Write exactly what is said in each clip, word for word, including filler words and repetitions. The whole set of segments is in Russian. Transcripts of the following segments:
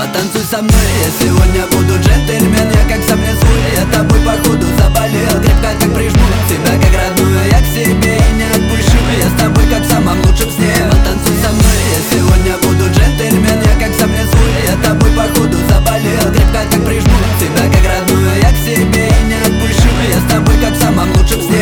Потанцуй со мной, я сегодня буду джентльмен. Я как сам свой, я тобой походу заболел. Крепко как прижму тебя как родную я к себе и не отпущу. Я с тобой как в самом лучшем сне. Потанцуй со мной, я сегодня буду джентльмен. Я как сам свой, я тобой походу заболел. Крепко как прижму тебя как родную я к себе и не отпущу. Я с тобой как в самом лучшем сне.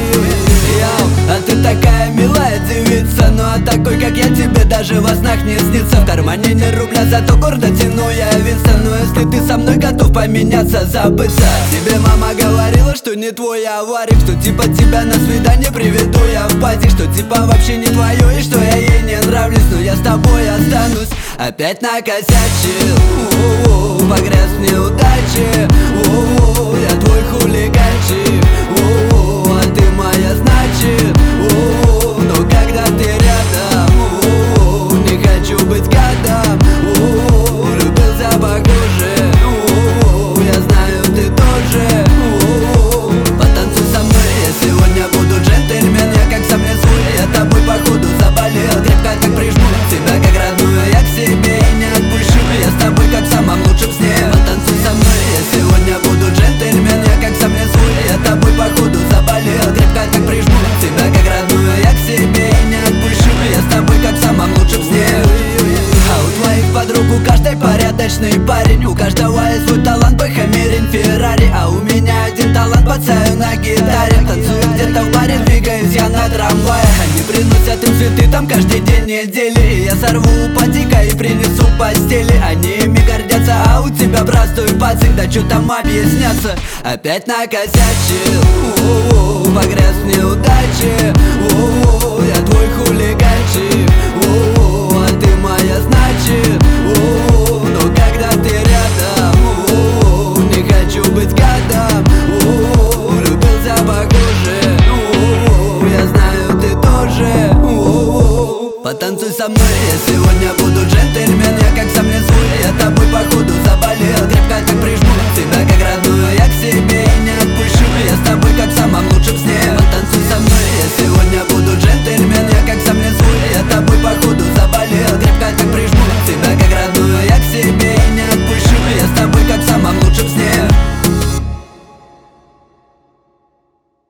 А ты такая милая девица, ну а такой как я тебе даже во снах не снится. В кармане не рубля, зато гордо тяну я Винстон. Но если ты со мной готов поменяться, забыться. Тебе мама говорила, что не твой аварик, что типа тебя на свидание приведу я в пати, что типа вообще не твое и что я ей не нравлюсь. Но я с тобой останусь. Опять накосячил, у-у-у, погряз в неудаче, у-у-у, я твой хулиганчик, у-у-у, а ты моя значит, у-у-у, но когда ты рядом, у-у-у, не хочу быть гадом, у-у-у, любился похуже, у-у-у, я знаю ты тоже, у-у-у, потанцуй со мной, я сегодня буду джентльмен. Я как сам не свой, я тобой походу заболел. Крепко как прижму тебя как родную я к себе и не отпущу. Я с тобой как в самом лучшем сне. Потанцуй со мной, я сегодня буду джентльмен. Я как сам не свой, я тобой походу заболел. Крепко как прижму тебя как родную я к себе и не отпущу. Я с тобой как в самом лучшем сне. А у твоих подруг у каждой порядочный парень, у каждого есть свой талант, Бэхамерин, Феррари. А у меня один талант, пацаю на гитаре. Танцую где-то в баре, двигаюсь я на трамвае. Они приносят им цветы там каждый день недели, и я сорву упадика и принесу постели. Они ими гордятся, а у тебя простой пацик, да чё там объясняться. Опять накосячил, у-у-у, погряз в неудаче, у-у-у, я твой хулиганчик, у-у-у, а ты моя значит, у-у-у, но когда ты рядом, у-у-у, не хочу быть гадом, у-у-у, любился похуже, у-у-у, я знаю ты тоже, у-у-у, потанцуй со мной, я сегодня буду джентльмен. Я